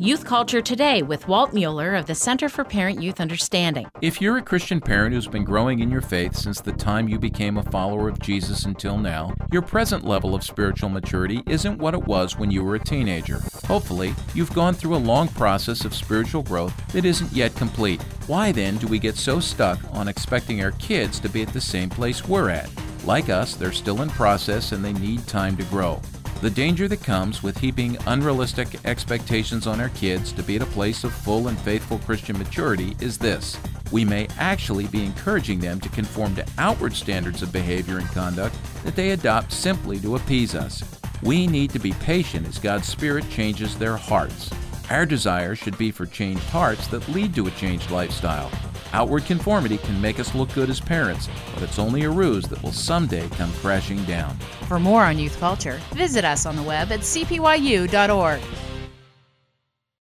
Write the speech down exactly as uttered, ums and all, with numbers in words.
Youth Culture Today with Walt Mueller of the Center for Parent-Youth Understanding. If you're a Christian parent who's been growing in your faith since the time you became a follower of Jesus until now, your present level of spiritual maturity isn't what it was when you were a teenager. Hopefully, you've gone through a long process of spiritual growth that isn't yet complete. Why then do we get so stuck on expecting our kids to be at the same place we're at? Like us, they're still in process and they need time to grow. The danger that comes with heaping unrealistic expectations on our kids to be at a place of full and faithful Christian maturity is this. We may actually be encouraging them to conform to outward standards of behavior and conduct that they adopt simply to appease us. We need to be patient as God's Spirit changes their hearts. Our desire should be for changed hearts that lead to a changed lifestyle. Outward conformity can make us look good as parents, but it's only a ruse that will someday come crashing down. For more on youth culture, visit us on the web at c p y u dot org.